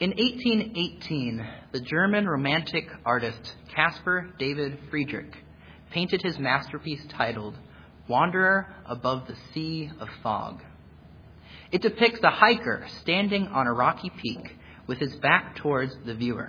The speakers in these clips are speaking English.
In 1818, the German Romantic artist Caspar David Friedrich painted his masterpiece titled Wanderer Above the Sea of Fog. It depicts a hiker standing on a rocky peak with his back towards the viewer.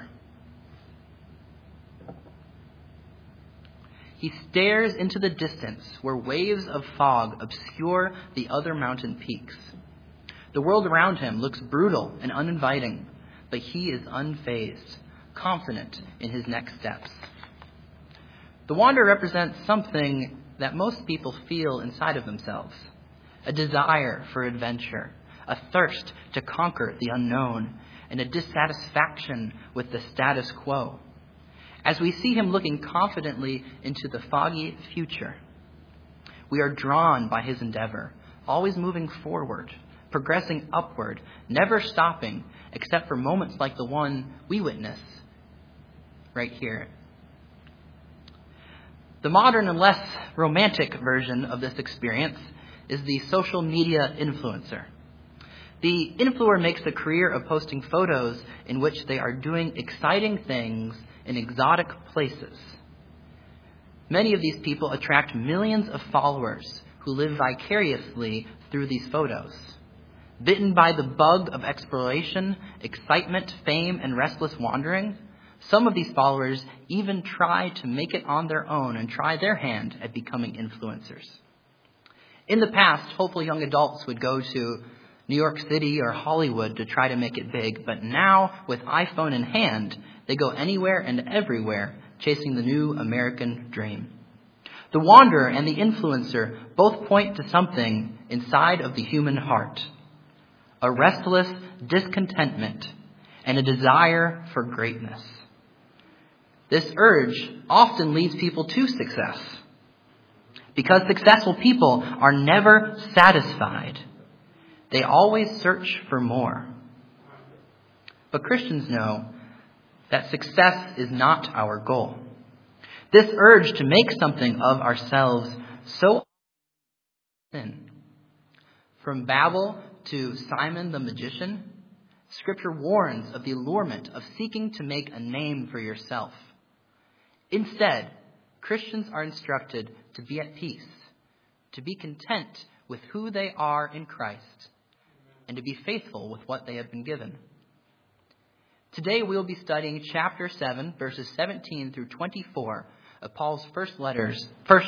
He stares into the distance where waves of fog obscure the other mountain peaks. The world around him looks brutal and uninviting, but he is unfazed, confident in his next steps. The wanderer represents something that most people feel inside of themselves: a desire for adventure, a thirst to conquer the unknown, and a dissatisfaction with the status quo. As we see him looking confidently into the foggy future, we are drawn by his endeavor, always moving forward, progressing upward, never stopping, except for moments like the one we witness right here. The modern and less romantic version of this experience is the social media influencer. The influencer makes a career of posting photos in which they are doing exciting things in exotic places. Many of these people attract millions of followers who live vicariously through these photos. Bitten by the bug of exploration, excitement, fame, and restless wandering, some of these followers even try to make it on their own and try their hand at becoming influencers. In the past, hopeful young adults would go to New York City or Hollywood to try to make it big, but now, with iPhone in hand, they go anywhere and everywhere, chasing the new American dream. The wanderer and the influencer both point to something inside of the human heart: a restless discontentment and a desire for greatness. This urge often leads people to success, because successful people are never satisfied. They always search for more. But Christians know that success is not our goal. This urge to make something of ourselves so often. From Babel to Simon the magician, Scripture warns of the allurement of seeking to make a name for yourself. Instead, Christians are instructed to be at peace, to be content with who they are in Christ, and to be faithful with what they have been given. Today we will be studying chapter 7, verses 17 through 24 of Paul's first letter to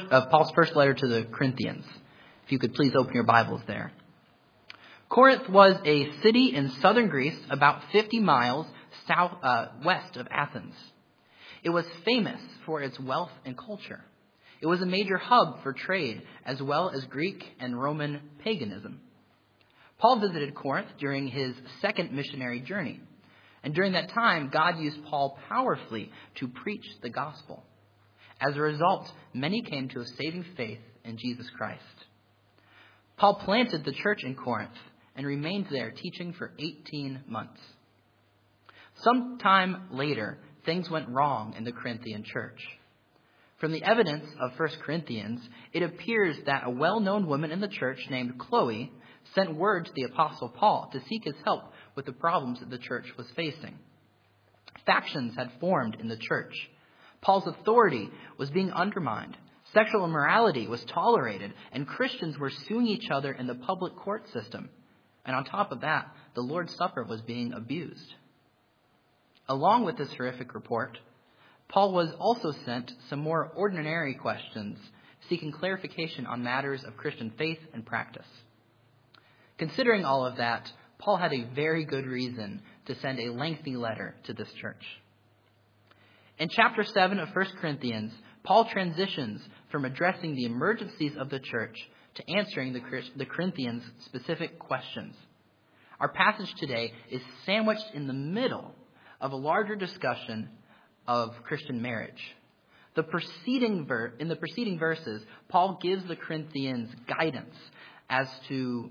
the Corinthians. If you could please open your Bibles there. Corinth was a city in southern Greece, about 50 miles west of Athens. It was famous for its wealth and culture. It was a major hub for trade, as well as Greek and Roman paganism. Paul visited Corinth during his second missionary journey. And during that time, God used Paul powerfully to preach the gospel. As a result, many came to a saving faith in Jesus Christ. Paul planted the church in Corinth and remained there teaching for 18 months. Sometime later, things went wrong in the Corinthian church. From the evidence of 1 Corinthians, it appears that a well-known woman in the church named Chloe sent word to the Apostle Paul to seek his help with the problems that the church was facing. Factions had formed in the church. Paul's authority was being undermined. Sexual immorality was tolerated, and Christians were suing each other in the public court system. And on top of that, the Lord's Supper was being abused. Along with this horrific report, Paul was also sent some more ordinary questions, seeking clarification on matters of Christian faith and practice. Considering all of that, Paul had a very good reason to send a lengthy letter to this church. In chapter 7 of 1 Corinthians, Paul transitions from addressing the emergencies of the church to answering the Corinthians' specific questions. Our passage today is sandwiched in the middle of a larger discussion of Christian marriage. In the preceding verses, Paul gives the Corinthians guidance as to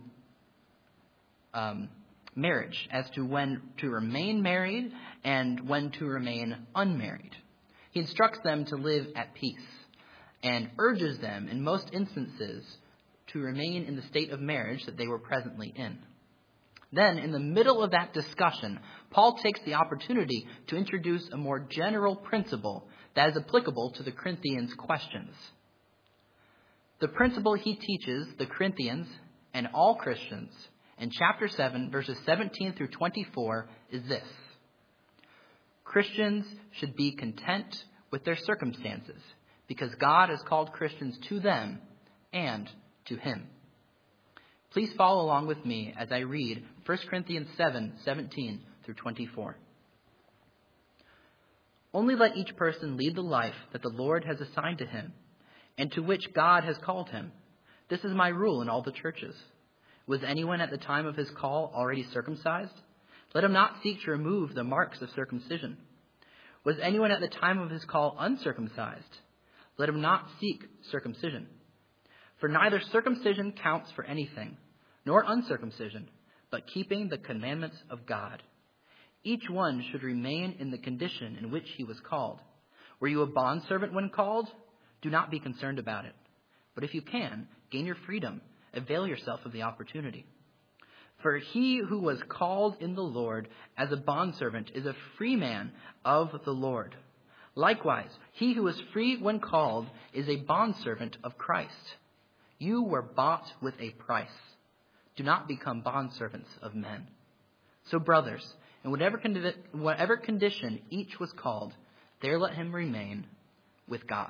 marriage, as to when to remain married and when to remain unmarried. He instructs them to live at peace and urges them, in most instances, to remain in the state of marriage that they were presently in. Then, in the middle of that discussion, Paul takes the opportunity to introduce a more general principle that is applicable to the Corinthians' questions. The principle he teaches the Corinthians and all Christians in chapter 7, verses 17 through 24 is this: Christians should be content with their circumstances because God has called Christians to them and to him. Please follow along with me as I read 1 Corinthians 7, 17 through 24. Only let each person lead the life that the Lord has assigned to him and to which God has called him. This is my rule in all the churches. Was anyone at the time of his call already circumcised? Let him not seek to remove the marks of circumcision. Was anyone at the time of his call uncircumcised? Let him not seek circumcision. For neither circumcision counts for anything, nor uncircumcision, but keeping the commandments of God. Each one should remain in the condition in which he was called. Were you a bondservant when called? Do not be concerned about it. But if you can, gain your freedom. Avail yourself of the opportunity. For he who was called in the Lord as a bondservant is a free man of the Lord. Likewise, he who was free when called is a bondservant of Christ. You were bought with a price. Do not become bondservants of men. So, brothers, in whatever condition each was called, there let him remain with God.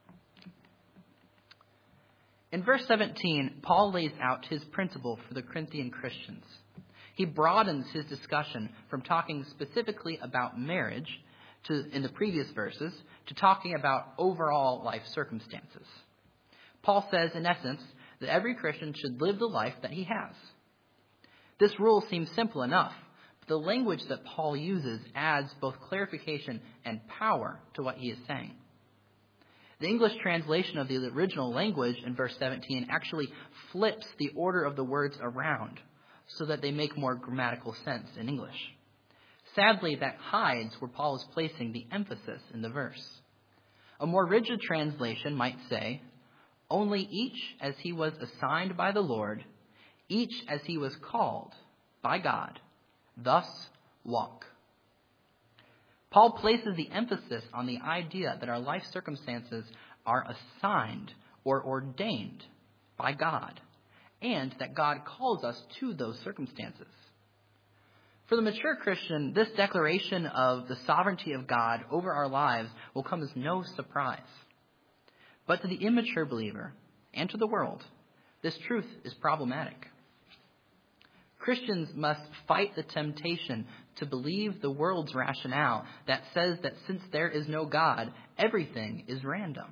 In verse 17, Paul lays out his principle for the Corinthian Christians. He broadens his discussion from talking specifically about marriage in the previous verses to talking about overall life circumstances. Paul says, in essence, that every Christian should live the life that he has. This rule seems simple enough, but the language that Paul uses adds both clarification and power to what he is saying. The English translation of the original language in verse 17 actually flips the order of the words around so that they make more grammatical sense in English. Sadly, that hides where Paul is placing the emphasis in the verse. A more rigid translation might say, only each as he was assigned by the Lord, each as he was called by God, thus walk. Paul places the emphasis on the idea that our life circumstances are assigned or ordained by God, and that God calls us to those circumstances. For the mature Christian, this declaration of the sovereignty of God over our lives will come as no surprise. But to the immature believer and to the world, this truth is problematic. Christians must fight the temptation to believe the world's rationale that says that since there is no God, everything is random.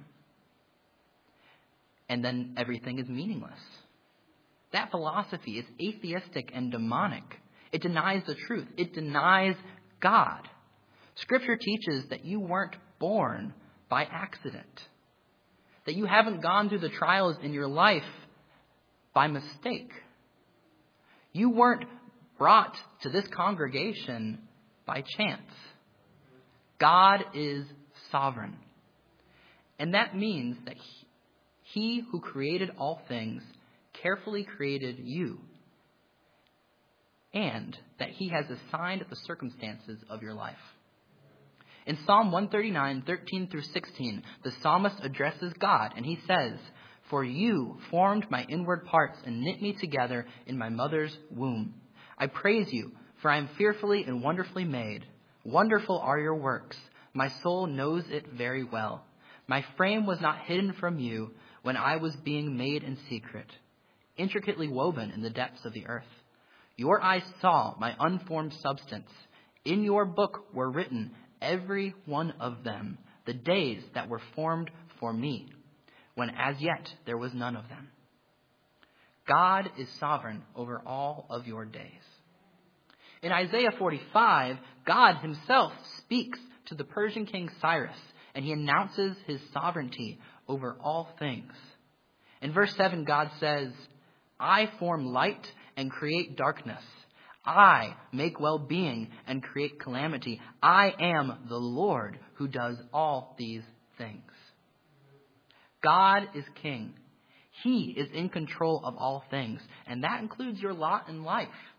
And then everything is meaningless. That philosophy is atheistic and demonic. It denies the truth. It denies God. Scripture teaches that you weren't born by accident. That you haven't gone through the trials in your life by mistake. You weren't brought to this congregation by chance. God is sovereign. And that means that he who created all things carefully created you. And that he has assigned the circumstances of your life. In Psalm 139, 13 through 16, the psalmist addresses God and he says, "For you formed my inward parts and knit me together in my mother's womb. I praise you, for I am fearfully and wonderfully made. Wonderful are your works. My soul knows it very well. My frame was not hidden from you when I was being made in secret, intricately woven in the depths of the earth. Your eyes saw my unformed substance. In your book were written, every one of them, the days that were formed for me, when as yet there was none of them." God is sovereign over all of your days. In Isaiah 45, God himself speaks to the Persian king Cyrus, and he announces his sovereignty over all things. In verse 7, God says, "I form light and create darkness. I make well-being and create calamity. I am the Lord who does all these things." God is king. He is in control of all things, and that includes your lot in life.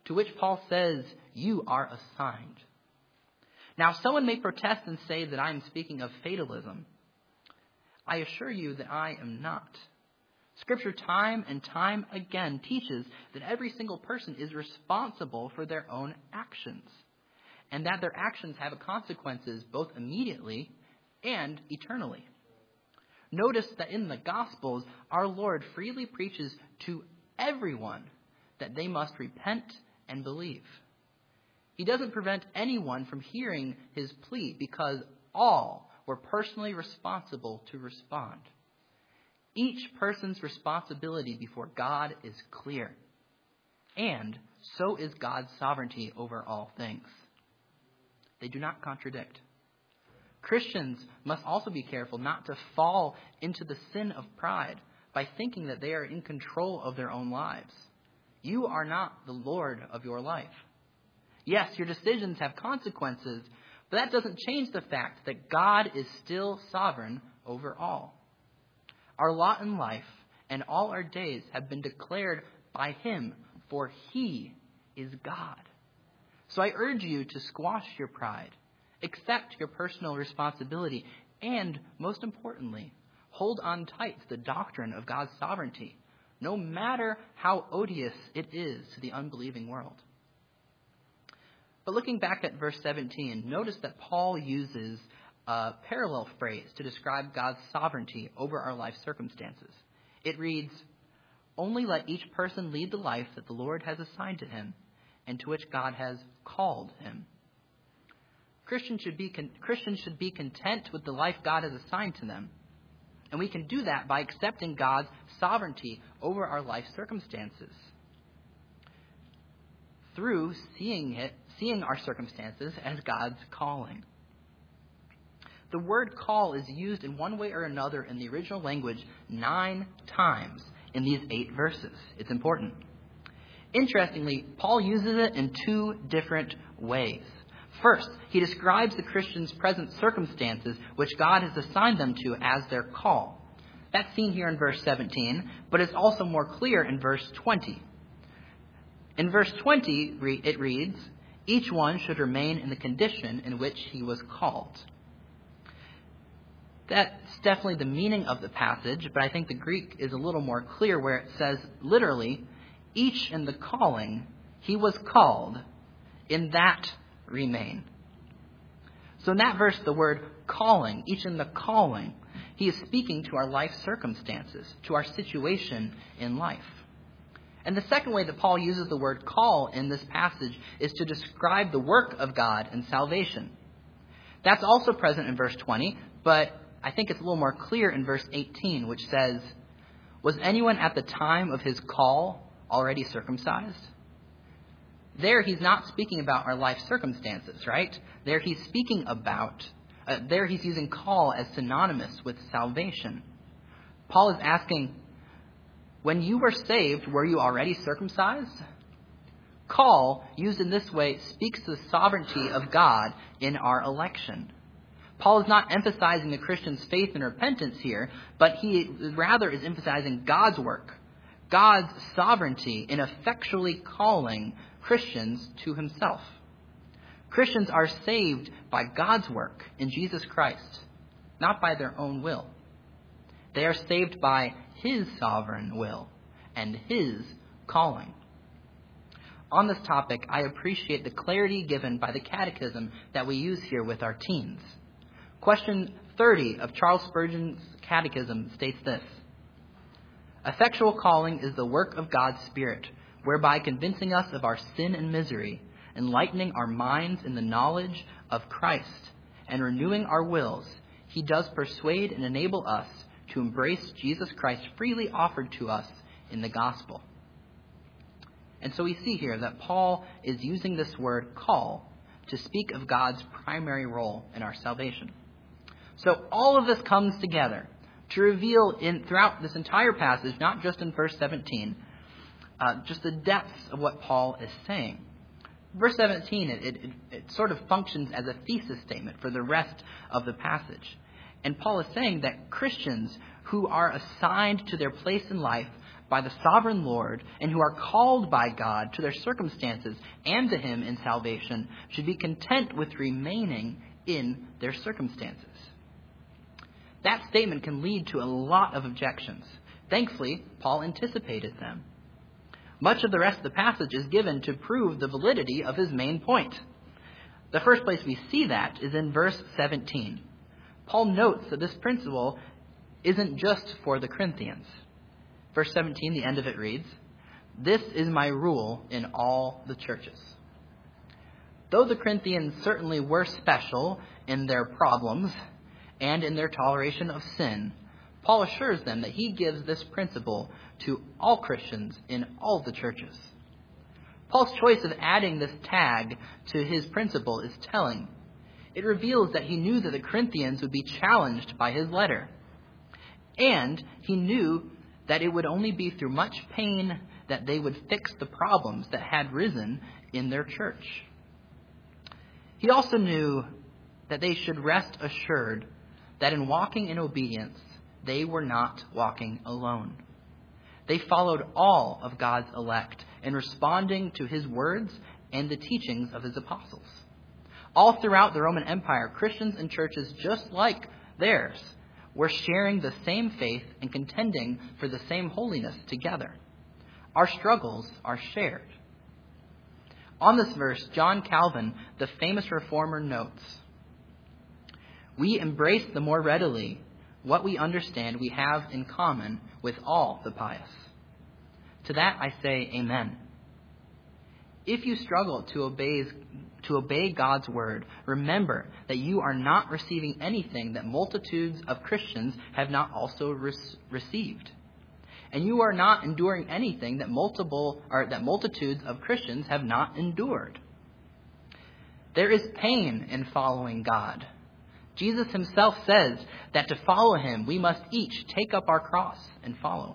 to which Paul says you are assigned. Now, someone may protest and say that I am speaking of fatalism. I assure you that I am not. Scripture time and time again teaches that every single person is responsible for their own actions, and that their actions have consequences both immediately and eternally. Notice that in the Gospels, our Lord freely preaches to everyone that they must repent and believe. He doesn't prevent anyone from hearing his plea because all were personally responsible to respond. Each person's responsibility before God is clear, and so is God's sovereignty over all things. They do not contradict. Christians must also be careful not to fall into the sin of pride by thinking that they are in control of their own lives. You are not the Lord of your life. Yes, your decisions have consequences, but that doesn't change the fact that God is still sovereign over all. Our lot in life and all our days have been declared by Him, for He is God. So I urge you to squash your pride, accept your personal responsibility, and, most importantly, hold on tight to the doctrine of God's sovereignty, no matter how odious it is to the unbelieving world. But looking back at verse 17, notice that Paul uses a parallel phrase to describe God's sovereignty over our life circumstances. It reads, "Only let each person lead the life that the Lord has assigned to him and to which God has called him." Christians should be content with the life God has assigned to them. And we can do that by accepting God's sovereignty over our life circumstances through seeing our circumstances as God's calling. The word call is used in one way or another in the original language 9 times in these 8 verses. It's important. Interestingly, Paul uses it in 2 different ways. First, he describes the Christian's present circumstances, which God has assigned them to as their call. That's seen here in verse 17, but it's also more clear in verse 20. In verse 20, it reads, "Each one should remain in the condition in which he was called." That's definitely the meaning of the passage, but I think the Greek is a little more clear where it says, literally, each in the calling he was called, in that remain. So in that verse, the word calling, each in the calling, he is speaking to our life circumstances, to our situation in life. And the second way that Paul uses the word call in this passage is to describe the work of God in salvation. That's also present in verse 20, but I think it's a little more clear in verse 18, which says, "Was anyone at the time of his call already circumcised?" There he's not speaking about our life circumstances, right? There he's speaking about, there he's using call as synonymous with salvation. Paul is asking, when you were saved, were you already circumcised? Call, used in this way, speaks to the sovereignty of God in our election. Paul is not emphasizing the Christian's faith and repentance here, but he rather is emphasizing God's work, God's sovereignty in effectually calling Christians to himself. Christians are saved by God's work in Jesus Christ, not by their own will. They are saved by His sovereign will and His calling. On this topic, I appreciate the clarity given by the catechism that we use here with our teens. Question 30 of Charles Spurgeon's catechism states this: "Effectual calling is the work of God's Spirit, whereby convincing us of our sin and misery, enlightening our minds in the knowledge of Christ, and renewing our wills, He does persuade and enable us to embrace Jesus Christ freely offered to us in the gospel." And so we see here that Paul is using this word call to speak of God's primary role in our salvation. So all of this comes together to reveal throughout this entire passage, not just in verse 17, just the depths of what Paul is saying. Verse 17, it sort of functions as a thesis statement for the rest of the passage. And Paul is saying that Christians who are assigned to their place in life by the sovereign Lord and who are called by God to their circumstances and to him in salvation should be content with remaining in their circumstances. That statement can lead to a lot of objections. Thankfully, Paul anticipated them. Much of the rest of the passage is given to prove the validity of his main point. The first place we see that is in verse 17. Paul notes that this principle isn't just for the Corinthians. Verse 17, the end of it reads, "This is my rule in all the churches." Though the Corinthians certainly were special in their problems and in their toleration of sin, Paul assures them that he gives this principle to all Christians in all the churches. Paul's choice of adding this tag to his principle is telling. It reveals that he knew that the Corinthians would be challenged by his letter. And he knew that it would only be through much pain that they would fix the problems that had risen in their church. He also knew that they should rest assured that in walking in obedience, they were not walking alone. They followed all of God's elect in responding to his words and the teachings of his apostles. All throughout the Roman Empire, Christians and churches just like theirs were sharing the same faith and contending for the same holiness together. Our struggles are shared. On this verse, John Calvin, the famous reformer, notes, "We embrace the more readily what we understand we have in common with all the pious." To that I say amen. If you struggle to obey God's word, remember that you are not receiving anything that multitudes of Christians have not also received. And you are not enduring anything that multitudes of Christians have not endured. There is pain in following God. Jesus himself says that to follow him, we must each take up our cross and follow.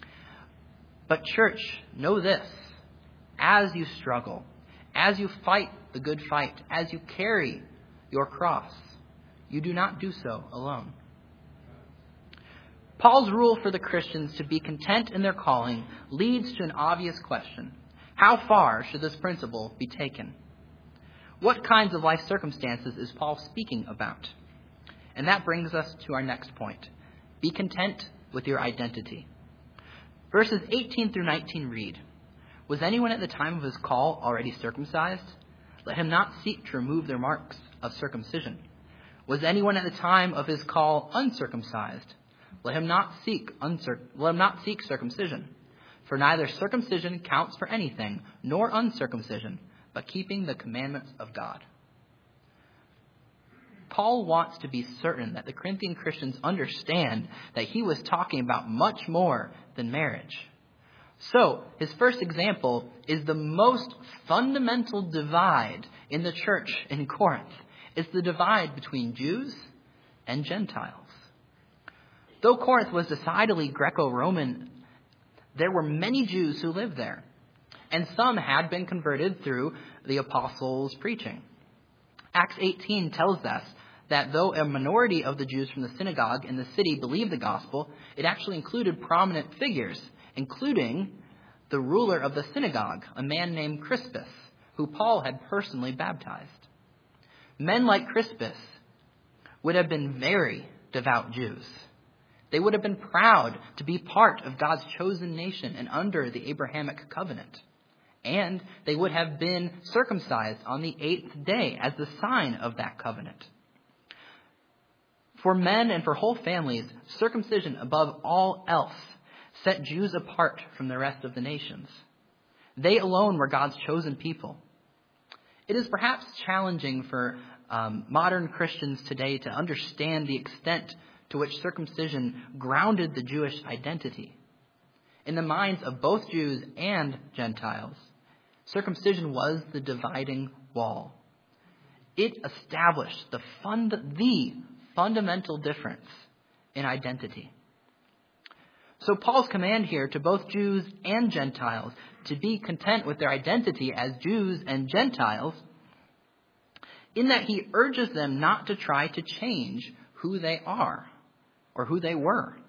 But church, know this. As you struggle, as you fight the good fight, as you carry your cross, you do not do so alone. Paul's rule for the Christians to be content in their calling leads to an obvious question. How far should this principle be taken? What kinds of life circumstances is Paul speaking about? And that brings us to our next point. Be content with your identity. Verses 18 through 19 read, "Was anyone at the time of his call already circumcised? Let him not seek to remove their marks of circumcision. Was anyone at the time of his call uncircumcised? Let him not seek circumcision. For neither circumcision counts for anything, nor uncircumcision, but keeping the commandments of God." Paul wants to be certain that the Corinthian Christians understand that he was talking about much more than marriage. So, his first example is the most fundamental divide in the church in Corinth. It's the divide between Jews and Gentiles. Though Corinth was decidedly Greco-Roman, there were many Jews who lived there, and some had been converted through the apostles' preaching. Acts 18 tells us that though a minority of the Jews from the synagogue in the city believed the gospel, it actually included prominent figures, including the ruler of the synagogue, a man named Crispus, who Paul had personally baptized. Men like Crispus would have been very devout Jews. They would have been proud to be part of God's chosen nation and under the Abrahamic covenant. And they would have been circumcised on the 8th day as the sign of that covenant. For men and for whole families, circumcision above all else set Jews apart from the rest of the nations. They alone were God's chosen people. It is perhaps challenging for modern Christians today to understand the extent to which circumcision grounded the Jewish identity. In the minds of both Jews and Gentiles, circumcision was the dividing wall. It established the fundamental difference in identity. So Paul's command here to both Jews and Gentiles to be content with their identity as Jews and Gentiles, in that he urges them not to try to change who they are or who they were.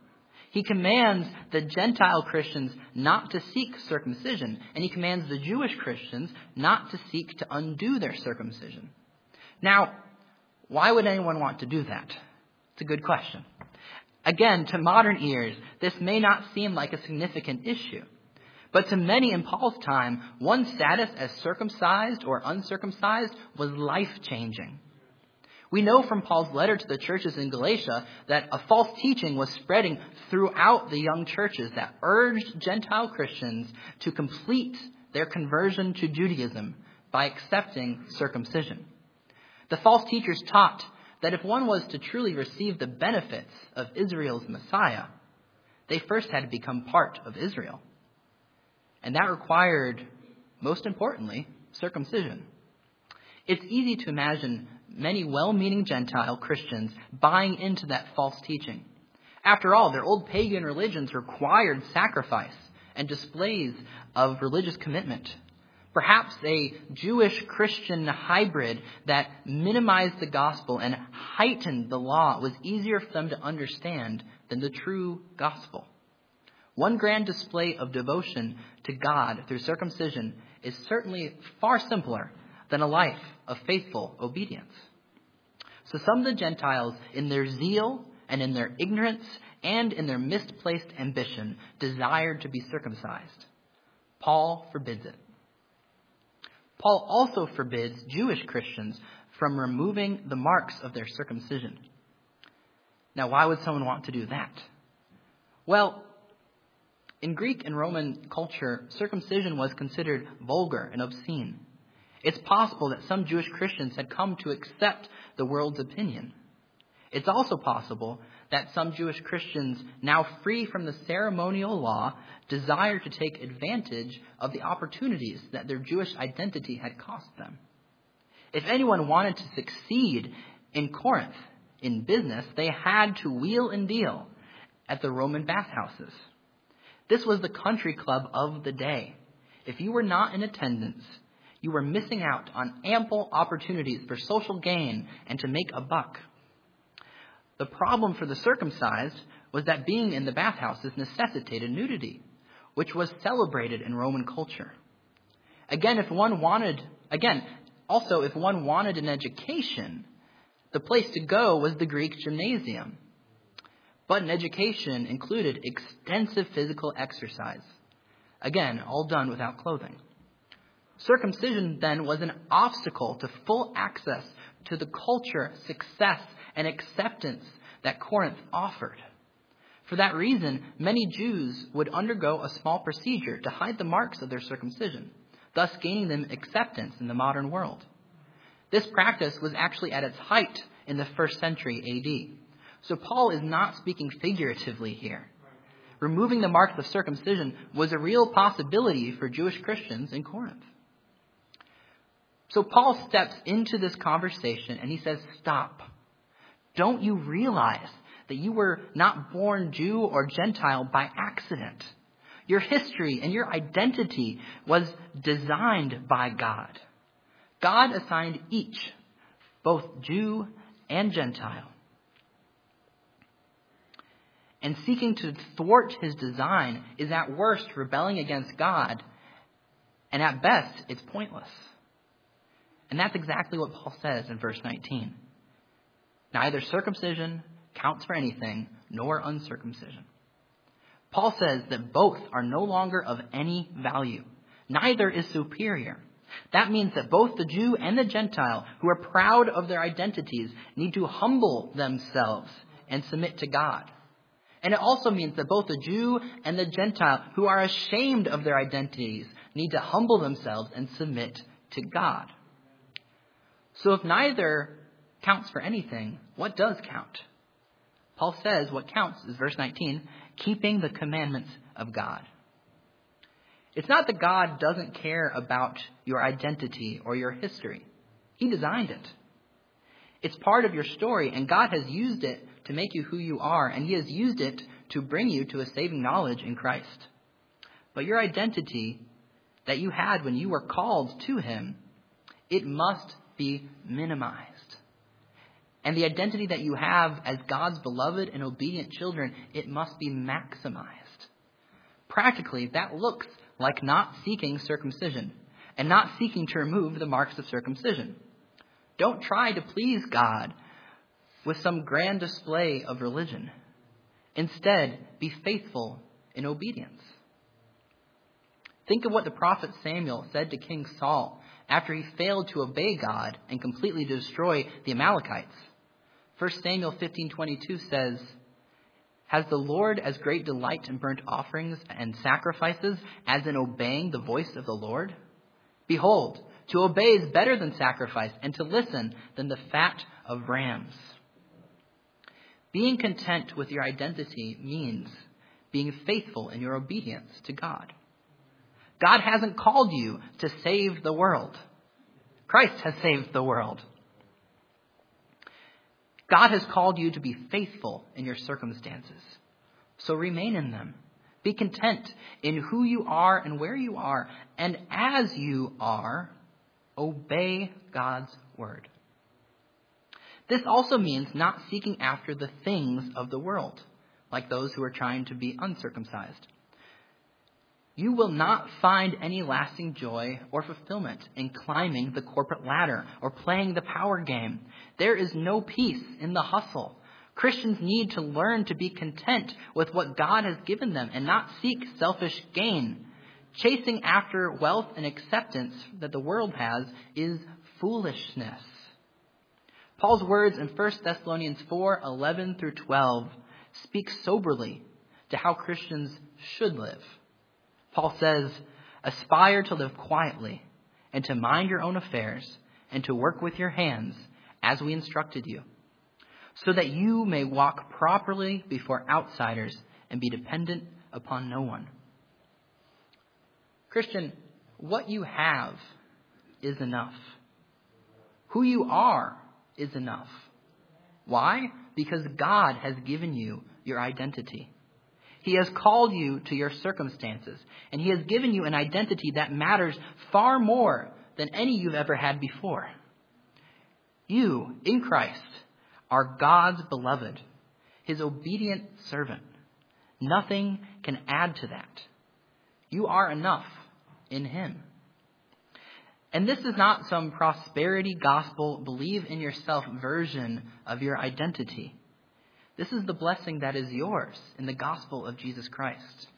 He commands the Gentile Christians not to seek circumcision, and he commands the Jewish Christians not to seek to undo their circumcision. Now, why would anyone want to do that? It's a good question. Again, to modern ears, this may not seem like a significant issue. But to many in Paul's time, one's status as circumcised or uncircumcised was life-changing. We know from Paul's letter to the churches in Galatia that a false teaching was spreading throughout the young churches that urged Gentile Christians to complete their conversion to Judaism by accepting circumcision. The false teachers taught that if one was to truly receive the benefits of Israel's Messiah, they first had to become part of Israel. And that required, most importantly, circumcision. It's easy to imagine many well-meaning Gentile Christians buying into that false teaching. After all, their old pagan religions required sacrifice and displays of religious commitment. Perhaps a Jewish-Christian hybrid that minimized the gospel and heightened the law was easier for them to understand than the true gospel. One grand display of devotion to God through circumcision is certainly far simpler than a life of faithful obedience. So some of the Gentiles, in their zeal and in their ignorance and in their misplaced ambition, desired to be circumcised. Paul forbids it. Paul also forbids Jewish Christians from removing the marks of their circumcision. Now, why would someone want to do that? Well, in Greek and Roman culture, circumcision was considered vulgar and obscene. It's possible that some Jewish Christians had come to accept the world's opinion. It's also possible that some Jewish Christians, now free from the ceremonial law, desire to take advantage of the opportunities that their Jewish identity had cost them. If anyone wanted to succeed in Corinth in business, they had to wheel and deal at the Roman bathhouses. This was the country club of the day. If you were not in attendance, you were missing out on ample opportunities for social gain and to make a buck. The problem for the circumcised was that being in the bathhouses necessitated nudity, which was celebrated in Roman culture. If one wanted an education, the place to go was the Greek gymnasium. But an education included extensive physical exercise. Again, all done without clothing. Circumcision then was an obstacle to full access to the culture, success, and acceptance that Corinth offered. For that reason, many Jews would undergo a small procedure to hide the marks of their circumcision, thus gaining them acceptance in the modern world. This practice was actually at its height in the 1st century A.D. So Paul is not speaking figuratively here. Removing the marks of circumcision was a real possibility for Jewish Christians in Corinth. So Paul steps into this conversation and he says, stop. Don't you realize that you were not born Jew or Gentile by accident? Your history and your identity was designed by God. God assigned each, both Jew and Gentile. And seeking to thwart his design is at worst rebelling against God, and at best it's pointless. And that's exactly what Paul says in verse 19. Neither circumcision counts for anything, nor uncircumcision. Paul says that both are no longer of any value. Neither is superior. That means that both the Jew and the Gentile, who are proud of their identities, need to humble themselves and submit to God. And it also means that both the Jew and the Gentile, who are ashamed of their identities, need to humble themselves and submit to God. So if neither counts for anything, what does count? Paul says what counts is verse 19, keeping the commandments of God. It's not that God doesn't care about your identity or your history. He designed it. It's part of your story, and God has used it to make you who you are, and he has used it to bring you to a saving knowledge in Christ. But your identity that you had when you were called to him, it must be minimized. And the identity that you have as God's beloved and obedient children, it must be maximized. Practically, that looks like not seeking circumcision and not seeking to remove the marks of circumcision. Don't try to please God with some grand display of religion. Instead, be faithful in obedience. Think of what the prophet Samuel said to King Saul after he failed to obey God and completely destroy the Amalekites. 1 Samuel 15:22 says, "Has the Lord as great delight in burnt offerings and sacrifices as in obeying the voice of the Lord? Behold, to obey is better than sacrifice, and to listen than the fat of rams." Being content with your identity means being faithful in your obedience to God. God hasn't called you to save the world. Christ has saved the world. God has called you to be faithful in your circumstances. So remain in them. Be content in who you are and where you are. And as you are, obey God's word. This also means not seeking after the things of the world, like those who are trying to be uncircumcised. You will not find any lasting joy or fulfillment in climbing the corporate ladder or playing the power game. There is no peace in the hustle. Christians need to learn to be content with what God has given them and not seek selfish gain. Chasing after wealth and acceptance that the world has is foolishness. Paul's words in 1 Thessalonians 4:11 through 12 speak soberly to how Christians should live. Paul says, "Aspire to live quietly and to mind your own affairs and to work with your hands as we instructed you, so that you may walk properly before outsiders and be dependent upon no one." Christian, what you have is enough. Who you are is enough. Why? Because God has given you your identity. He has called you to your circumstances, and He has given you an identity that matters far more than any you've ever had before. You, in Christ, are God's beloved, His obedient servant. Nothing can add to that. You are enough in Him. And this is not some prosperity gospel, believe in yourself version of your identity. This is the blessing that is yours in the gospel of Jesus Christ.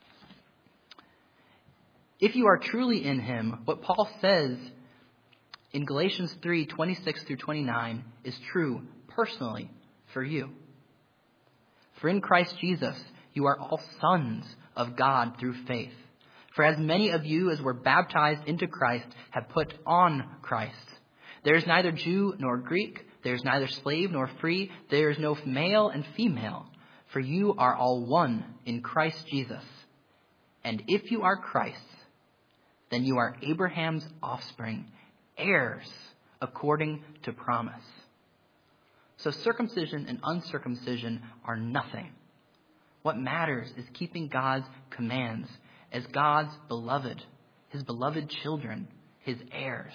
If you are truly in Him, what Paul says in Galatians 3:26 through 29 is true personally for you. For in Christ Jesus, you are all sons of God through faith. For as many of you as were baptized into Christ have put on Christ. There is neither Jew nor Greek. There is neither slave nor free. There is no male and female. For you are all one in Christ Jesus. And if you are Christ, then you are Abraham's offspring, heirs according to promise. So circumcision and uncircumcision are nothing. What matters is keeping God's commands as God's beloved, His beloved children, His heirs.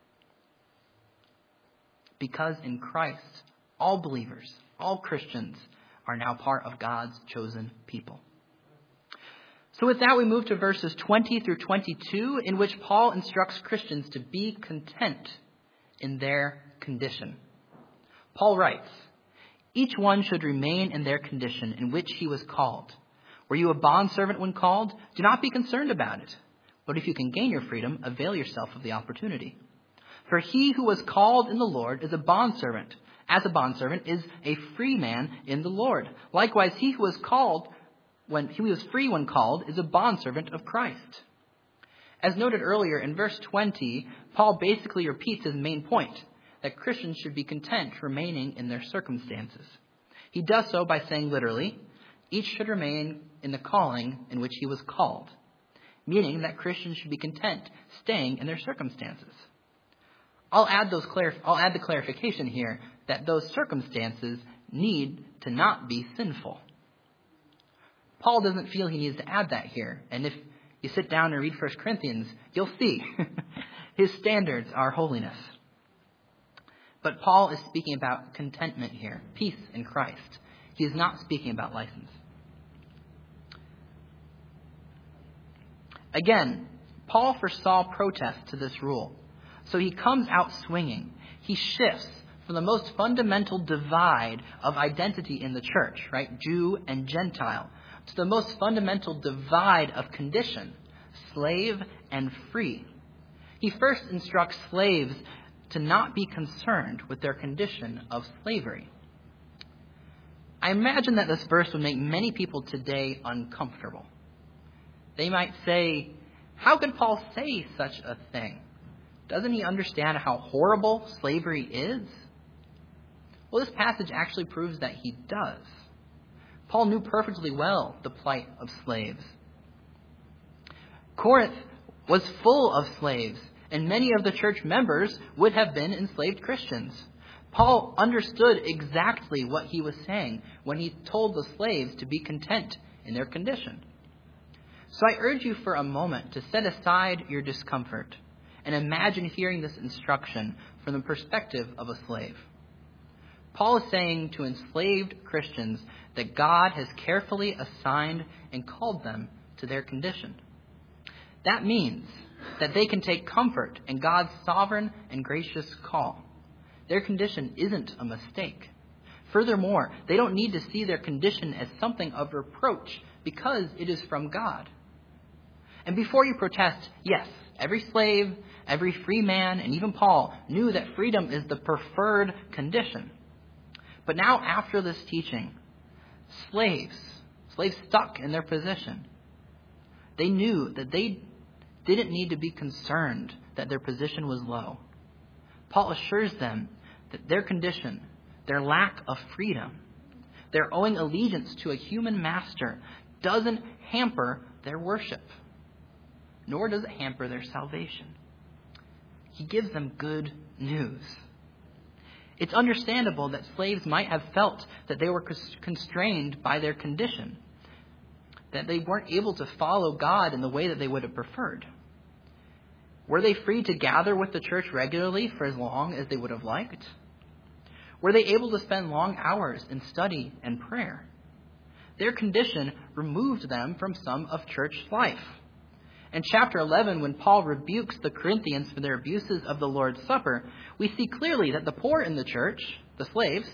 Because in Christ, all believers, all Christians are now part of God's chosen people. So with that, we move to verses 20 through 22, in which Paul instructs Christians to be content in their condition. Paul writes, "Each one should remain in their condition in which he was called. Were you a bondservant when called? Do not be concerned about it. But if you can gain your freedom, avail yourself of the opportunity. For he who was called in the Lord is a bondservant. As a bondservant is a free man in the Lord. Likewise, he who was called when he was free when called is a bondservant of Christ." As noted earlier in verse 20, Paul basically repeats his main point, that Christians should be content remaining in their circumstances. He does so by saying literally, each should remain in the calling in which he was called, meaning that Christians should be content staying in their circumstances. I'll add the clarification here that those circumstances need to not be sinful. Paul doesn't feel he needs to add that here. And if you sit down and read 1 Corinthians, you'll see his standards are holiness. But Paul is speaking about contentment here, peace in Christ. He is not speaking about license. Again, Paul foresaw protest to this rule. So he comes out swinging. He shifts from the most fundamental divide of identity in the church, right, Jew and Gentile, to the most fundamental divide of condition, slave and free. He first instructs slaves to not be concerned with their condition of slavery. I imagine that this verse would make many people today uncomfortable. They might say, how could Paul say such a thing? Doesn't he understand how horrible slavery is? Well, this passage actually proves that he does. Paul knew perfectly well the plight of slaves. Corinth was full of slaves, and many of the church members would have been enslaved Christians. Paul understood exactly what he was saying when he told the slaves to be content in their condition. So I urge you for a moment to set aside your discomfort and imagine hearing this instruction from the perspective of a slave. Paul is saying to enslaved Christians that God has carefully assigned and called them to their condition. That means that they can take comfort in God's sovereign and gracious call. Their condition isn't a mistake. Furthermore, they don't need to see their condition as something of reproach because it is from God. And before you protest, yes, every slave, every free man, and even Paul knew that freedom is the preferred condition. But now after this teaching, slaves stuck in their position, they knew that they didn't need to be concerned that their position was low. Paul assures them that their condition, their lack of freedom, their owing allegiance to a human master doesn't hamper their worship, nor does it hamper their salvation. He gives them good news. It's understandable that slaves might have felt that they were constrained by their condition, that they weren't able to follow God in the way that they would have preferred. Were they free to gather with the church regularly for as long as they would have liked? Were they able to spend long hours in study and prayer? Their condition removed them from some of church life. In chapter 11, when Paul rebukes the Corinthians for their abuses of the Lord's Supper, we see clearly that the poor in the church, the slaves,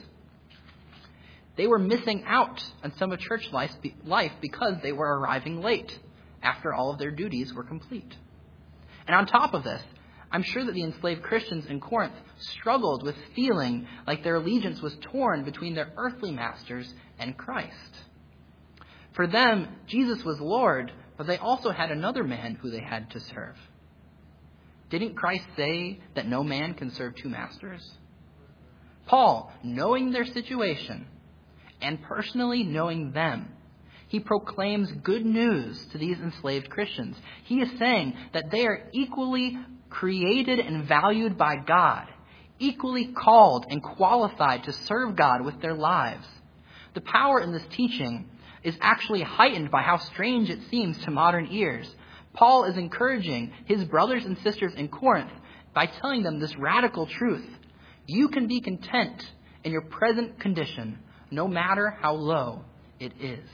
they were missing out on some of church life because they were arriving late after all of their duties were complete. And on top of this, I'm sure that the enslaved Christians in Corinth struggled with feeling like their allegiance was torn between their earthly masters and Christ. For them, Jesus was Lord, but they also had another man who they had to serve. Didn't Christ say that no man can serve two masters? Paul, knowing their situation and personally knowing them, he proclaims good news to these enslaved Christians. He is saying that they are equally created and valued by God, equally called and qualified to serve God with their lives. The power in this teaching is actually heightened by how strange it seems to modern ears. Paul is encouraging his brothers and sisters in Corinth by telling them this radical truth. You can be content in your present condition, no matter how low it is.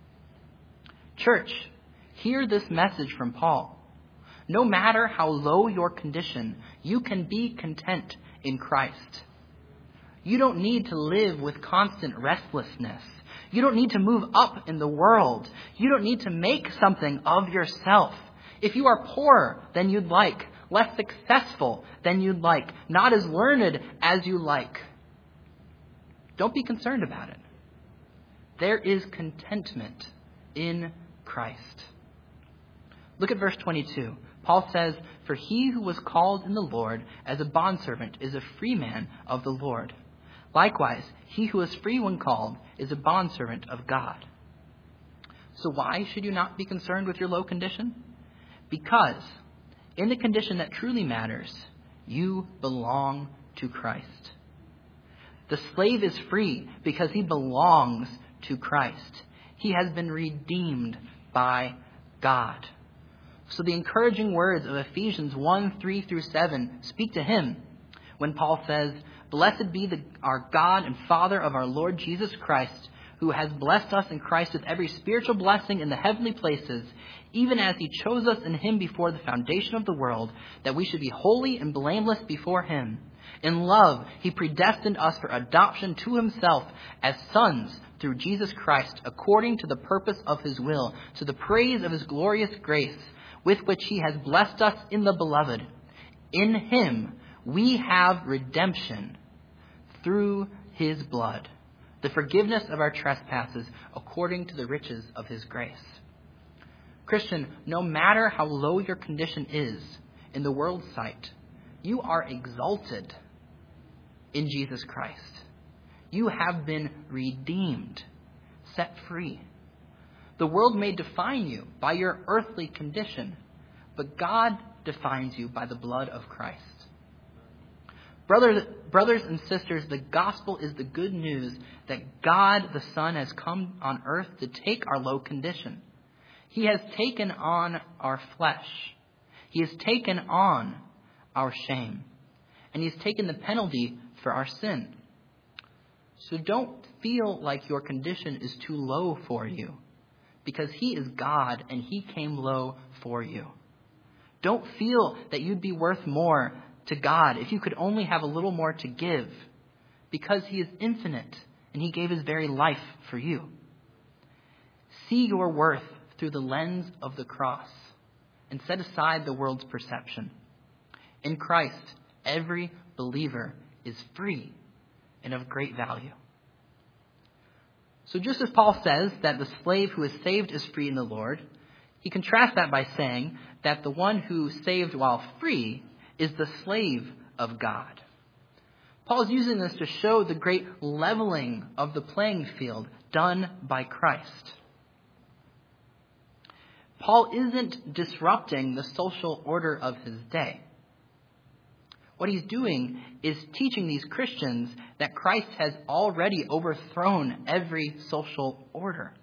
Church, hear this message from Paul. No matter how low your condition, you can be content in Christ. You don't need to live with constant restlessness. You don't need to move up in the world. You don't need to make something of yourself. If you are poorer than you'd like, less successful than you'd like, not as learned as you like, don't be concerned about it. There is contentment in Christ. Look at verse 22. Paul says, "For he who was called in the Lord as a bondservant is a free man of the Lord. Likewise, he who is free when called is a bondservant of God." So why should you not be concerned with your low condition? Because in the condition that truly matters, you belong to Christ. The slave is free because he belongs to Christ. He has been redeemed by God. So the encouraging words of Ephesians 1:3-7 speak to him when Paul says, Blessed be our God and Father of our Lord Jesus Christ, who has blessed us in Christ with every spiritual blessing in the heavenly places, even as he chose us in him before the foundation of the world, that we should be holy and blameless before him. In love, he predestined us for adoption to himself as sons through Jesus Christ, according to the purpose of his will, to the praise of his glorious grace, with which he has blessed us in the beloved. In him we have redemption through his blood, the forgiveness of our trespasses, according to the riches of his grace. Christian, no matter how low your condition is in the world's sight, you are exalted in Jesus Christ. You have been redeemed, set free. The world may define you by your earthly condition, but God defines you by the blood of Christ. Brothers and sisters, the gospel is the good news that God the Son has come on earth to take our low condition. He has taken on our flesh. He has taken on our shame. And he has taken the penalty for our sin. So don't feel like your condition is too low for you, because he is God and he came low for you. Don't feel that you'd be worth more to God if you could only have a little more to give, because he is infinite and he gave his very life for you. See your worth through the lens of the cross and set aside the world's perception. In Christ, every believer is free and of great value. So just as Paul says that the slave who is saved is free in the Lord, he contrasts that by saying that the one who saved while free is the slave of God. Paul is using this to show the great leveling of the playing field done by Christ. Paul isn't disrupting the social order of his day. What he's doing is teaching these Christians that Christ has already overthrown every social order.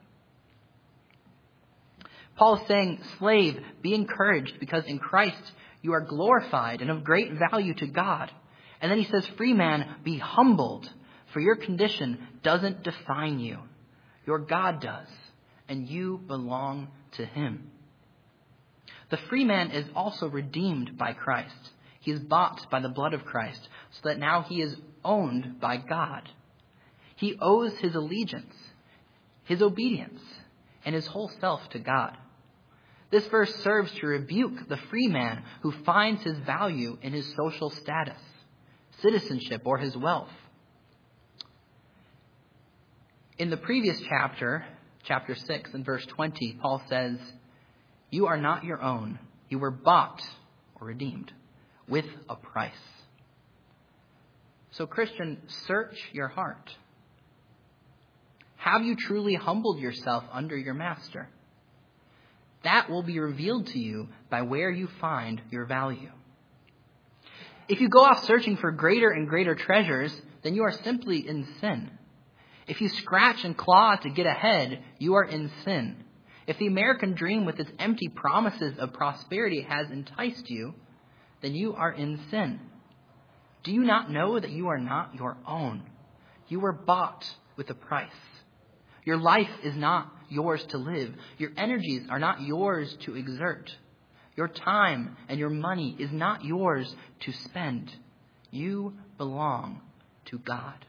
Paul is saying, slave, be encouraged, because in Christ you are glorified and of great value to God. And then he says, free man, be humbled, for your condition doesn't define you. Your God does, and you belong to him. The free man is also redeemed by Christ. He is bought by the blood of Christ, so that now he is owned by God. He owes his allegiance, his obedience, and his whole self to God. This verse serves to rebuke the free man who finds his value in his social status, citizenship, or his wealth. In the previous chapter, chapter 6 and verse 20, Paul says, you are not your own. You were bought or redeemed with a price. So, Christian, search your heart. Have you truly humbled yourself under your master? That will be revealed to you by where you find your value. If you go off searching for greater and greater treasures, then you are simply in sin. If you scratch and claw to get ahead, you are in sin. If the American dream with its empty promises of prosperity has enticed you, then you are in sin. Do you not know that you are not your own? You were bought with a price. Your life is not yours to live. Your energies are not yours to exert. Your time and your money is not yours to spend. You belong to God.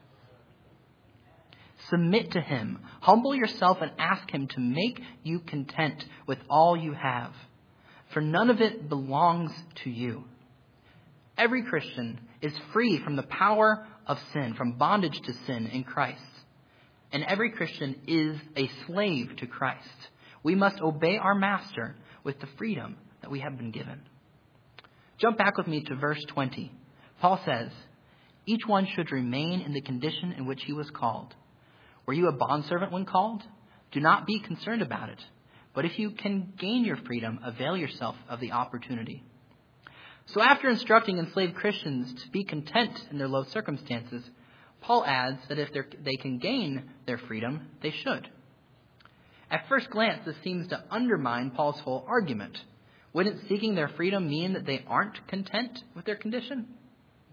Submit to him. Humble yourself and ask him to make you content with all you have, for none of it belongs to you. Every Christian is free from the power of sin, from bondage to sin in Christ. And every Christian is a slave to Christ. We must obey our master with the freedom that we have been given. Jump back with me to verse 20. Paul says, each one should remain in the condition in which he was called. Were you a bondservant when called? Do not be concerned about it. But if you can gain your freedom, avail yourself of the opportunity. So after instructing enslaved Christians to be content in their low circumstances, Paul adds that if they can gain their freedom, they should. At first glance, this seems to undermine Paul's whole argument. Wouldn't seeking their freedom mean that they aren't content with their condition?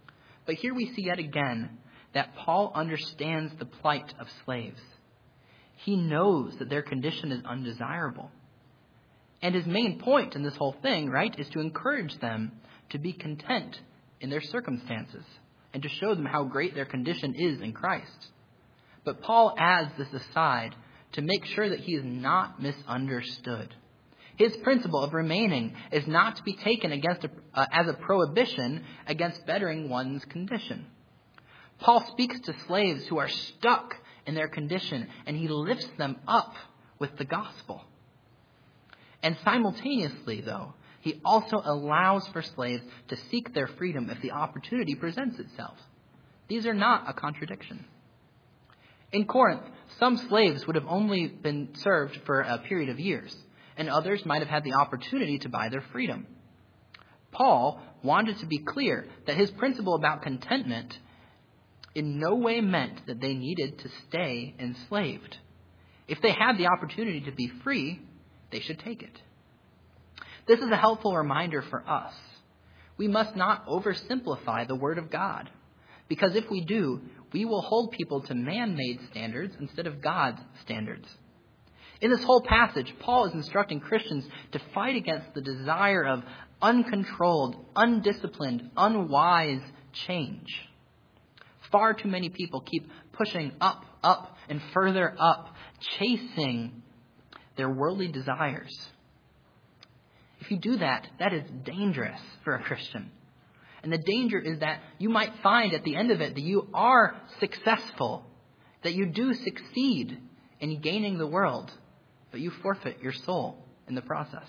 But here we see yet again that Paul understands the plight of slaves. He knows that their condition is undesirable. And his main point in this whole thing, right, is to encourage them to be content in their circumstances and to show them how great their condition is in Christ. But Paul adds this aside to make sure that he is not misunderstood. His principle of remaining is not to be taken as a prohibition against bettering one's condition. Paul speaks to slaves who are stuck in their condition, and he lifts them up with the gospel. And simultaneously, though, he also allows for slaves to seek their freedom if the opportunity presents itself. These are not a contradiction. In Corinth, some slaves would have only been served for a period of years, and others might have had the opportunity to buy their freedom. Paul wanted to be clear that his principle about contentment in no way meant that they needed to stay enslaved. If they had the opportunity to be free, they should take it. This is a helpful reminder for us. We must not oversimplify the Word of God, because if we do, we will hold people to man-made standards instead of God's standards. In this whole passage, Paul is instructing Christians to fight against the desire of uncontrolled, undisciplined, unwise change. Far too many people keep pushing up, and further up, chasing their worldly desires. If you do that, that is dangerous for a Christian. And the danger is that you might find at the end of it that you are successful, that you do succeed in gaining the world, but you forfeit your soul in the process.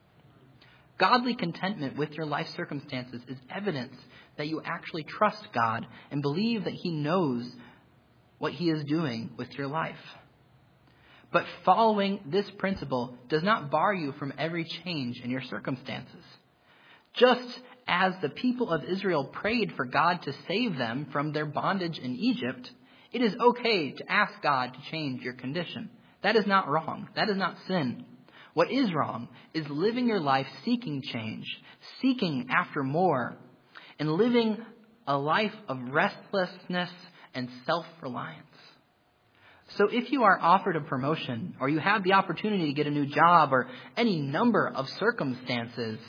Godly contentment with your life circumstances is evidence that you actually trust God and believe that He knows what He is doing with your life. But following this principle does not bar you from every change in your circumstances. Just as the people of Israel prayed for God to save them from their bondage in Egypt, it is okay to ask God to change your condition. That is not wrong. That is not sin. What is wrong is living your life seeking change, seeking after more, and living a life of restlessness and self-reliance. So if you are offered a promotion, or you have the opportunity to get a new job, or any number of circumstances,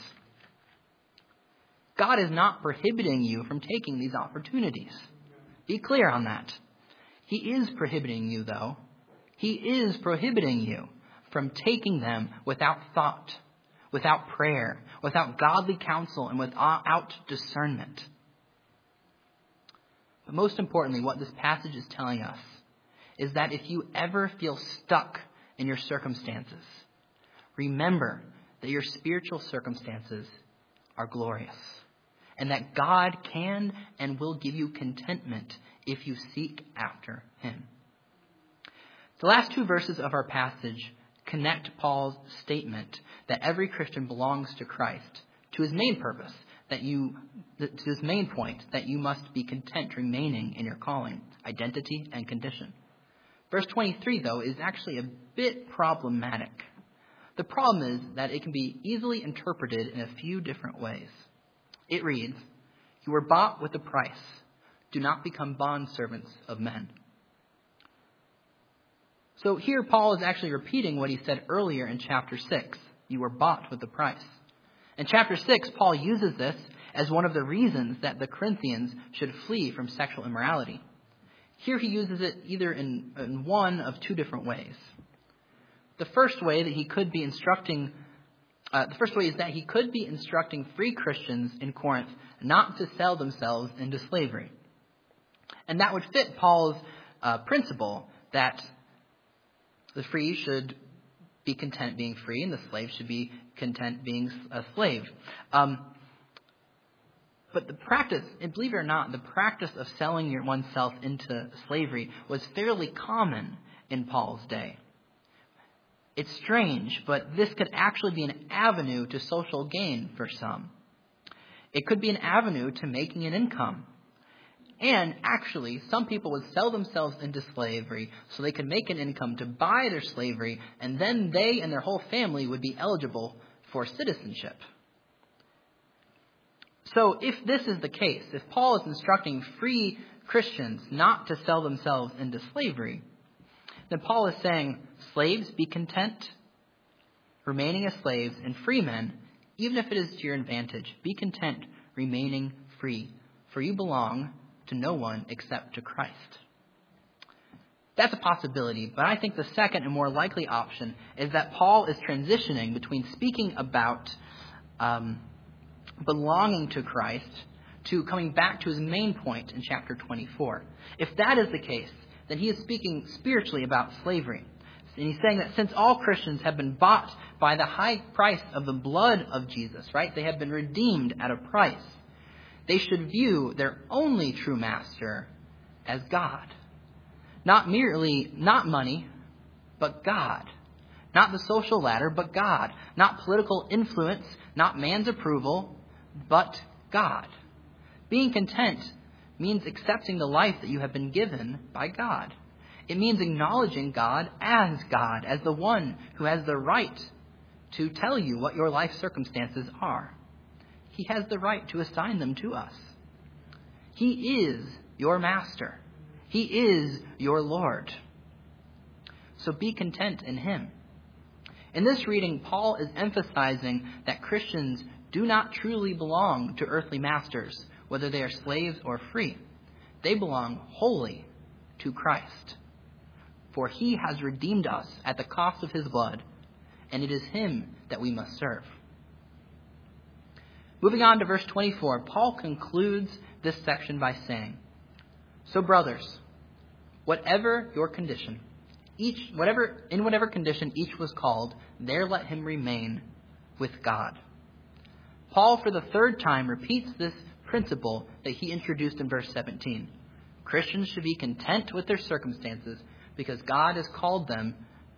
God is not prohibiting you from taking these opportunities. Be clear on that. He is prohibiting you, though. He is prohibiting you from taking them without thought, without prayer, without godly counsel, and without discernment. But most importantly, what this passage is telling us is that if you ever feel stuck in your circumstances, remember that your spiritual circumstances are glorious, and that God can and will give you contentment if you seek after Him. The last two verses of our passage connect Paul's statement that every Christian belongs to Christ to his main purpose, to his main point, that you must be content remaining in your calling, identity, and condition. Verse 23, though, is actually a bit problematic. The problem is that it can be easily interpreted in a few different ways. It reads, "You were bought with a price. Do not become bondservants of men." So here Paul is actually repeating what he said earlier in chapter 6. You were bought with a price. In chapter 6, Paul uses this as one of the reasons that the Corinthians should flee from sexual immorality. Here he uses it either in one of two different ways. The first way is that he could be instructing free Christians in Corinth not to sell themselves into slavery. And that would fit Paul's principle that the free should be content being free and the slave should be content being a slave. But the practice, and believe it or not, the practice of selling oneself into slavery was fairly common in Paul's day. It's strange, but this could actually be an avenue to social gain for some. It could be an avenue to making an income. And actually, some people would sell themselves into slavery so they could make an income to buy their slavery, and then they and their whole family would be eligible for citizenship. So if this is the case, if Paul is instructing free Christians not to sell themselves into slavery, then Paul is saying, slaves, be content, remaining as slaves, and free men, even if it is to your advantage, be content remaining free, for you belong to no one except to Christ. That's a possibility, but I think the second and more likely option is that Paul is transitioning between speaking about belonging to Christ to coming back to his main point in chapter 24. If that is the case, then he is speaking spiritually about slavery. And he's saying that since all Christians have been bought by the high price of the blood of Jesus, right? They have been redeemed at a price. They should view their only true master as God. Not money, but God. Not the social ladder, but God. Not political influence, not man's approval, but God. Being content means accepting the life that you have been given by God. It means acknowledging God, as the one who has the right to tell you what your life circumstances are. He has the right to assign them to us. He is your master. He is your Lord. So be content in him. In this reading, Paul is emphasizing that Christians do not truly belong to earthly masters, whether they are slaves or free. They belong wholly to Christ. For he has redeemed us at the cost of his blood, and it is him that we must serve. Moving on to verse 24, Paul concludes this section by saying, so brothers, whatever your condition, in whatever condition each was called, there let him remain with God. Paul, for the third time, repeats this principle that he introduced in verse 17. Christians should be content with their circumstances because God has called them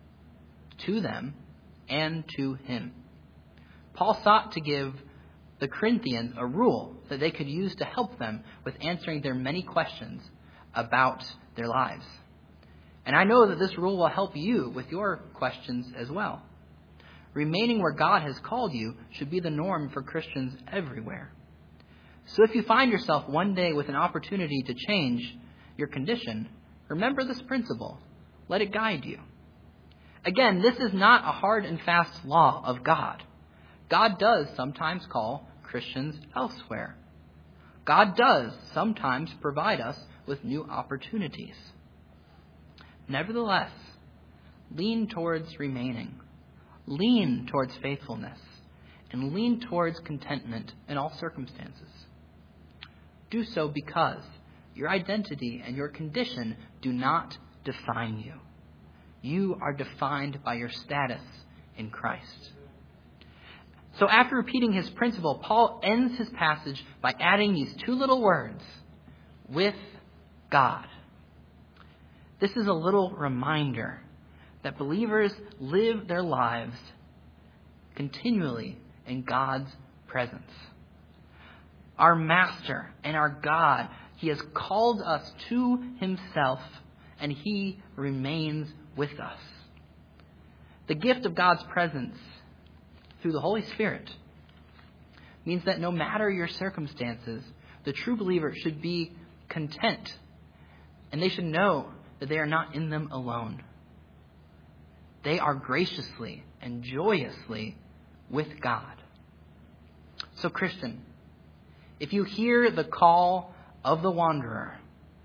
and to him. Paul sought to give the Corinthians a rule that they could use to help them with answering their many questions about their lives. And I know that this rule will help you with your questions as well. Remaining where God has called you should be the norm for Christians everywhere. So if you find yourself one day with an opportunity to change your condition, remember this principle. Let it guide you. Again, this is not a hard and fast law of God. God does sometimes call Christians elsewhere. God does sometimes provide us with new opportunities. Nevertheless, lean towards remaining. Lean towards faithfulness. And lean towards contentment in all circumstances. Do so because your identity and your condition do not define you. You are defined by your status in Christ. So after repeating his principle, Paul ends his passage by adding these two little words, with God. This is a little reminder that believers live their lives continually in God's presence. Our Master and our God, he has called us to himself, and he remains with us. The gift of God's presence through the Holy Spirit means that no matter your circumstances, the true believer should be content, and they should know that they are not in them alone. They are graciously and joyously with God. So, Christian, if you hear the call of the wanderer,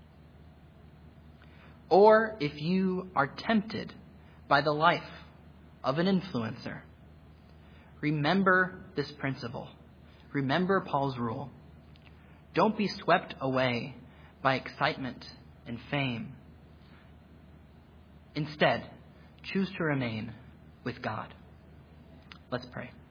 or if you are tempted by the life of an influencer, remember this principle. Remember Paul's rule. Don't be swept away by excitement and fame. Instead, choose to remain with God. Let's pray.